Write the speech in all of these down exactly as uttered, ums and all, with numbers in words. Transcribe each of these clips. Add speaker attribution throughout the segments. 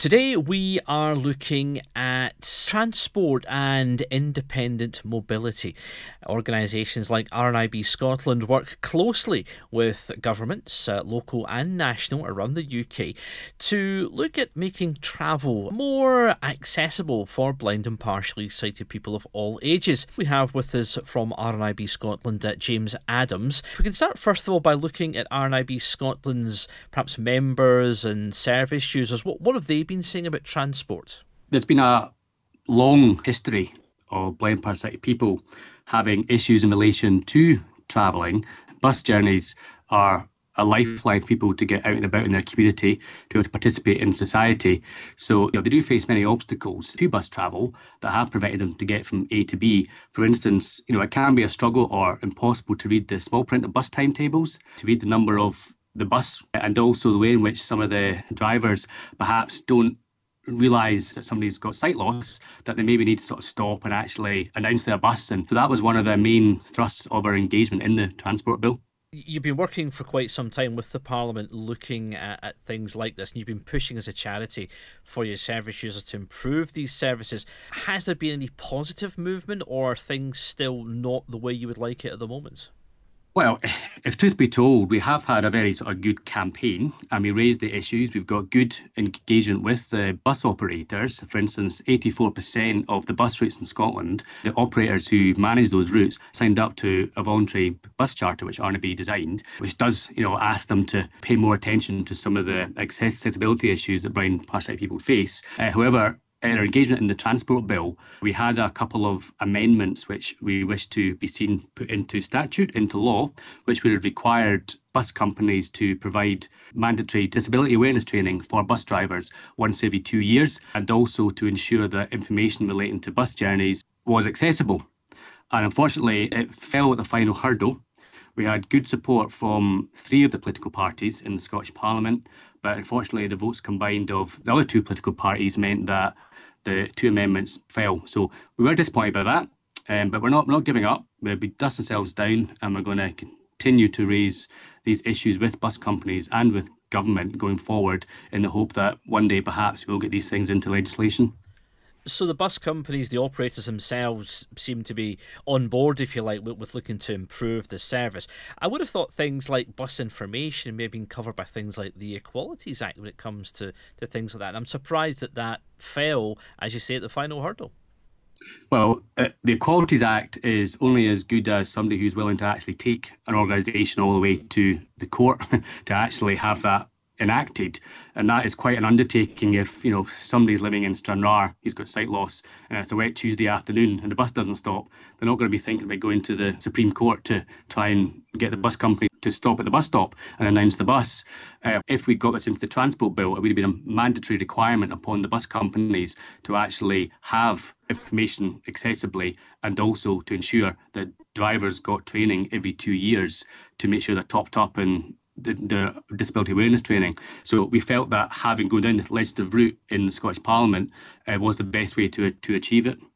Speaker 1: Today we are looking at transport and independent mobility. Organisations like R N I B Scotland work closely with governments, uh, local and national, around the U K to look at making travel more accessible for blind and partially sighted people of all ages. We have with us from R N I B Scotland uh, James Adams. We can start first of all by looking at R N I B Scotland's perhaps members and service users. What, what have they been saying about transport?
Speaker 2: There's been a long history of blind parasitic people having issues in relation to travelling. Bus journeys are a lifeline for people to get out and about in their community, to be able to participate in society. So you know, they do face many obstacles to bus travel that have prevented them to get from A to B. For instance, you know, it can be a struggle or impossible to read the small print of bus timetables, to read the number of the bus, and also the way in which some of the drivers perhaps don't realise that somebody's got sight loss, that they maybe need to sort of stop and actually announce their bus. And so that was one of the main thrusts of our engagement in the Transport Bill.
Speaker 1: You've been working for quite some time with the Parliament looking at, at things like this, and you've been pushing as a charity for your service users to improve these services. Has there been any positive movement, or are things still not the way you would like it at the moment?
Speaker 2: Well, if truth be told, we have had a very sort of good campaign and we raised the issues. We've got good engagement with the bus operators. For instance, eighty-four percent of the bus routes in Scotland, the operators who manage those routes signed up to a voluntary bus charter which R N I B designed, which does, you know, ask them to pay more attention to some of the accessibility issues that blind parasitic people face. Uh, however, in our engagement in the Transport Bill, we had a couple of amendments which we wish to be seen put into statute, into law, which would have required bus companies to provide mandatory disability awareness training for bus drivers once every two years, and also to ensure that information relating to bus journeys was accessible. And unfortunately, it fell at the final hurdle. We had good support from three of the political parties in the Scottish Parliament, but unfortunately the votes combined of the other two political parties meant that the two amendments fell. So we were disappointed by that, um, but we're not, we're not giving up. We'll be dusting ourselves down, and we're going to continue to raise these issues with bus companies and with government going forward, in the hope that one day perhaps we'll get these things into legislation.
Speaker 1: So the bus companies, the operators themselves, seem to be on board, if you like, with, with looking to improve the service. I would have thought things like bus information may have been covered by things like the Equalities Act when it comes to, to things like that. And I'm surprised that that fell, as you say, at the final hurdle.
Speaker 2: Well, uh, the Equalities Act is only as good as somebody who's willing to actually take an organisation all the way to the court to actually have that enacted, and that is quite an undertaking. If you know somebody's living in Stranraer, he's got sight loss, and it's a wet Tuesday afternoon and the bus doesn't stop, they're not going to be thinking about going to the Supreme Court to try and get the bus company to stop at the bus stop and announce the bus. Uh, if we got this into the Transport Bill, it would have been a mandatory requirement upon the bus companies to actually have information accessibly, and also to ensure that drivers got training every two years to make sure they're topped up in The, the disability awareness training. So we felt that having gone down this legislative route in the Scottish Parliament uh, was the best way to to achieve it.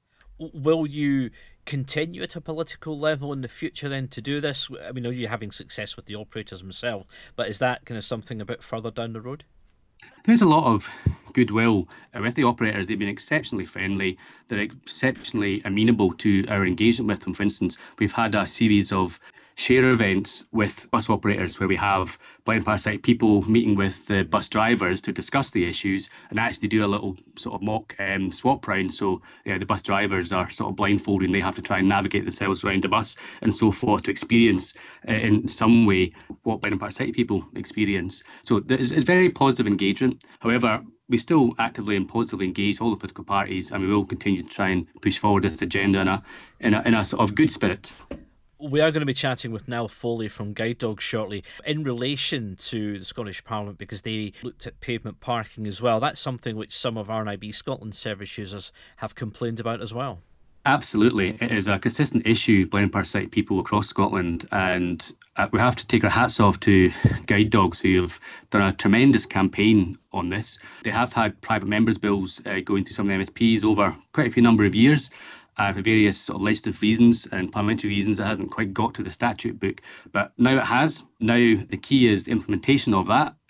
Speaker 1: Will you continue at a political level in the future then to do this? I mean, are you having success with the operators themselves, but is that kind of something a bit further down the road?
Speaker 2: There's a lot of goodwill with the operators. They've been exceptionally friendly. They're exceptionally amenable to our engagement with them. For instance, we've had a series of share events with bus operators where we have blind parasitic people meeting with the bus drivers to discuss the issues and actually do a little sort of mock um, swap round. So yeah, the bus drivers are sort of blindfolded and they have to try and navigate themselves around the bus and so forth to experience uh, in some way what blind and parasitic people experience. So there's, it's very positive engagement. However, we still actively and positively engage all the political parties, and we will continue to try and push forward this agenda in a, in a, in a sort of good spirit.
Speaker 1: We are going to be chatting with Niall Foley from Guide Dogs shortly in relation to the Scottish Parliament, because they looked at pavement parking as well. That's something which some of R N I B Scotland service users have complained about as well.
Speaker 2: Absolutely. It is a consistent issue, blind and parasitic people across Scotland, and uh, we have to take our hats off to Guide Dogs, who have done a tremendous campaign on this. They have had private members' bills uh, going through some of the M S Ps over quite a few number of years, uh, for various sort of legislative reasons and parliamentary reasons. It hasn't quite got to the statute book, but now it has. Now the key is the implementation of that,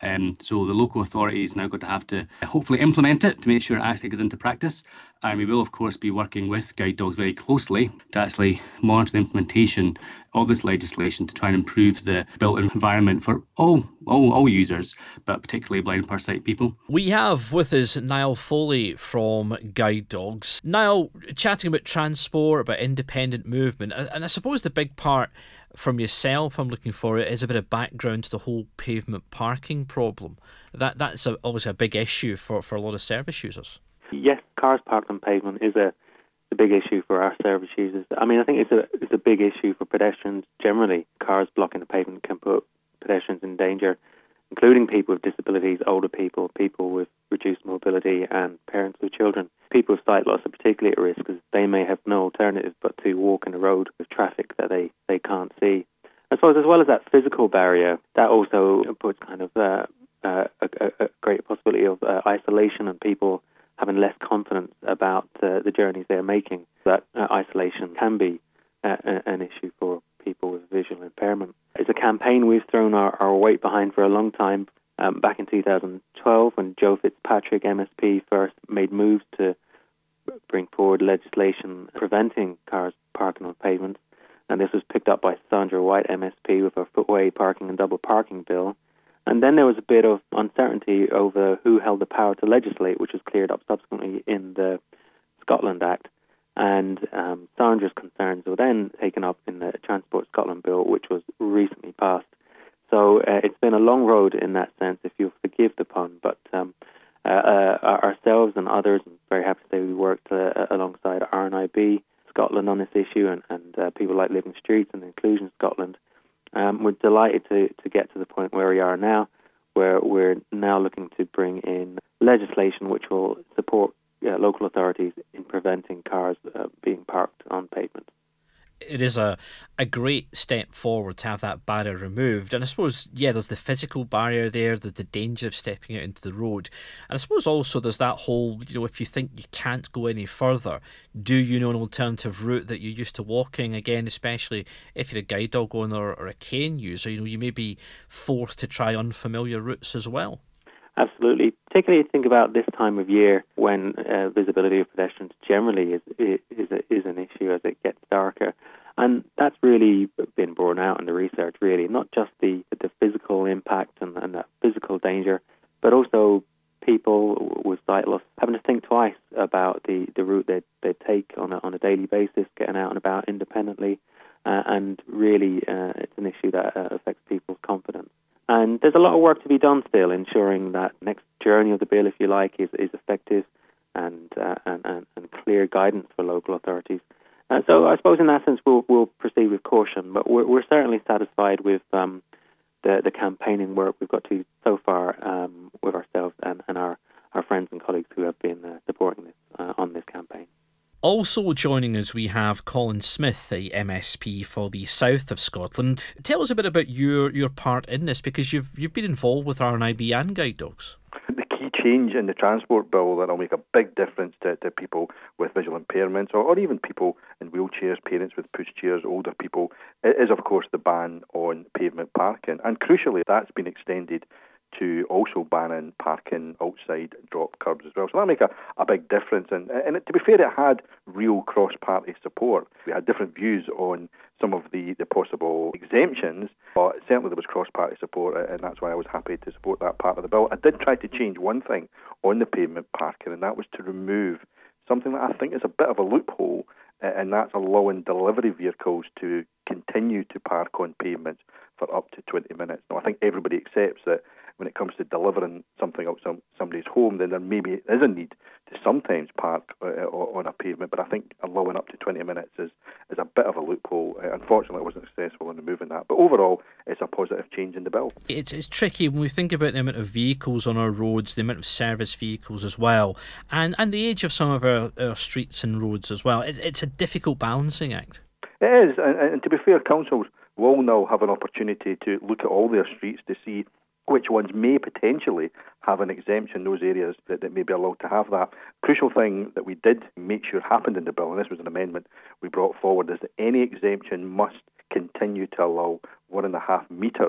Speaker 2: Um, so the local authority is now going to have to hopefully implement it to make sure it actually goes into practice. And we will, of course, be working with guide dogs very closely to actually monitor the implementation of this legislation to try and improve the built environment for all, all, all users, but particularly blind and farsighted people.
Speaker 1: We have with us Niall Foley from Guide Dogs. Niall, chatting about transport, about independent movement, and I suppose the big part from yourself I'm looking for it is a bit of background to the whole pavement parking problem. That That's a, obviously a big issue for, for a lot of service users.
Speaker 3: Yes, cars parked on pavement is a, a big issue for our service users. I mean, I think it's a it's a big issue for pedestrians generally. Cars blocking the pavement can put pedestrians in danger, including people with disabilities, older people, people with reduced mobility, and parents with children. People with sight loss are particularly at risk because they may have no alternative but to walk in a road with traffic that they, they can't see. I suppose as well as that physical barrier, that also puts kind of uh, uh, a, a great possibility of uh, isolation and people having less confidence about uh, the journeys they're making. That uh, isolation can be uh, an issue for people with visual impairment. It's a campaign we've thrown our, our weight behind for a long time. Um, back in two thousand twelve, when Joe Fitzpatrick, M S P, first made moves to bring forward legislation preventing cars parking on pavements, and this was picked up by Sandra White, M S P, with her footway parking and double parking bill. And then there was a bit of uncertainty over who held the power to legislate, which was cleared up subsequently in the Scotland Act. And um, Sandra's concerns were then taken up in the Transport Scotland Bill, which was recently passed. So uh, it's been a long road in that sense, if you'll forgive the pun. But um, uh, uh, ourselves and others, I'm very happy to say we worked uh, alongside R N I B Scotland on this issue, and, and uh, people like Living Streets and Inclusion Scotland. Um, we're delighted to, to get to the point where we are now, where we're now looking to bring in legislation which will support uh, local authorities in preventing cars uh, being parked on pavement.
Speaker 1: It is a, a great step forward to have that barrier removed. And I suppose, yeah, there's the physical barrier there, there's the danger of stepping out into the road. And I suppose also there's that whole, you know, if you think you can't go any further, do you know an alternative route that you're used to walking? Again, especially if you're a guide dog owner or a cane user, you know, you may be forced to try unfamiliar routes as well.
Speaker 3: Absolutely. Particularly think about this time of year when uh, visibility of pedestrians generally is is, a, is an issue as it gets darker. And that's really been borne out in the research, really, not just the, the physical impact and, and that physical danger, but also people with sight loss having to think twice about the, the route they they take on a, on a daily basis, getting out and about independently. Uh, and really, uh, it's an issue that uh, affects people's confidence. And there's a lot of work to be done still, ensuring that next journey of the bill, if you like, is, is effective and, uh, and, and and clear guidance for local authorities. Uh, so I suppose in that sense we'll, we'll proceed with caution, but we're, we're certainly satisfied with um, the, the campaigning work we've got to so far um, with ourselves and, and our, our friends and colleagues who have been uh, supporting this uh, on this campaign.
Speaker 1: Also joining us, we have Colin Smith, the M S P for the south of Scotland. Tell us a bit about your, your part in this, because you've you've been involved with R N I B and Guide Dogs.
Speaker 4: The key change in the transport bill that will make a big difference to, to people with visual impairments, or, or even people in wheelchairs, parents with pushchairs, older people, is of course the ban on pavement parking. And crucially, that's been extended to also banning parking outside drop curbs as well. So that'll make a, a big difference. And, and it, to be fair, it had real cross-party support. We had different views on some of the, the possible exemptions, but certainly there was cross-party support, and that's why I was happy to support that part of the bill. I did try to change one thing on the pavement parking, and that was to remove something that I think is a bit of a loophole, and that's allowing delivery vehicles to continue to park on pavements for up to twenty minutes. Now, I think everybody accepts that when it comes to delivering something out some somebody's home, then there maybe is a need to sometimes park uh, on a pavement, but I think allowing up to twenty minutes is, is a bit of a loophole. Uh, unfortunately, I wasn't successful in removing that, but overall, it's a positive change in the bill.
Speaker 1: It's, it's tricky when we think about the amount of vehicles on our roads, the amount of service vehicles as well, and, and the age of some of our, our streets and roads as well. It, it's a difficult balancing act.
Speaker 4: It is, and, and to be fair, councils will now have an opportunity to look at all their streets to see which ones may potentially have an exemption, those areas that, that may be allowed to have that. Crucial thing that we did make sure happened in the bill, and this was an amendment we brought forward, is that any exemption must continue to allow one and a half metres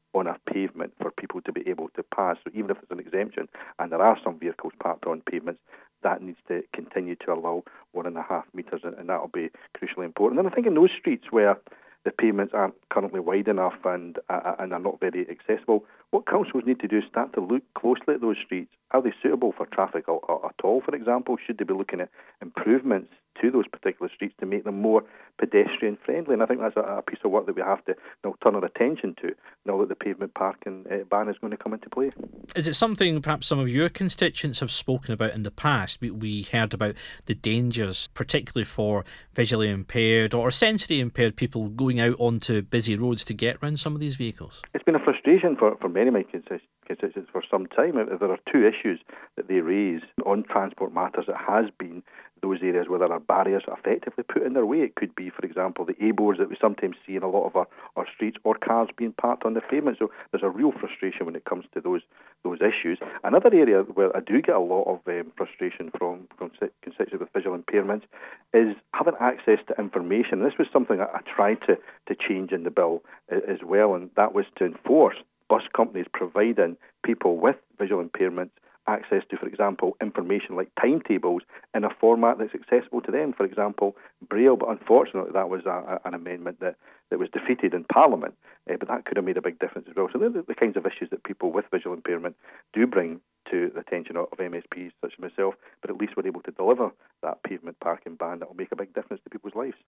Speaker 4: on a pavement for people to be able to pass. So even if it's an exemption and there are some vehicles parked on pavements, that needs to continue to allow one and a half metres, and that will be crucially important. And I think in those streets where the pavements aren't currently wide enough and uh, and are not very accessible, what councils need to do is start to look closely at those streets. Are they suitable for traffic at all, for example? Should they be looking at improvements to those particular streets to make them more pedestrian friendly? And I think that's a, a piece of work that we have to now turn our attention to now that the pavement parking uh, ban is going to come into play.
Speaker 1: Is it something perhaps some of your constituents have spoken about in the past? We, we heard about the dangers, particularly for visually impaired or sensory impaired people going out onto busy roads to get around some of these vehicles.
Speaker 4: It's been a frustration for, for many of my constituents for some time. There are two issues that they raise on transport matters. It has been those areas where there are barriers effectively put in their way. It could be, for example, the A-boards that we sometimes see in a lot of our, our streets, or cars being parked on the pavement. So there's a real frustration when it comes to those those issues. Another area where I do get a lot of um, frustration from, from constituents with visual impairments is having access to information. This was something I, I tried to, to change in the bill as well, and that was to enforce bus companies providing people with visual impairments access to, for example, information like timetables in a format that's accessible to them, for example, Braille. But unfortunately, that was a, a, an amendment that, that was defeated in Parliament, uh, but that could have made a big difference as well. So they're the, the kinds of issues that people with visual impairment do bring to the attention of, of M S Ps such as myself, but at least we're able to deliver that pavement parking ban that will make a big difference to people's lives.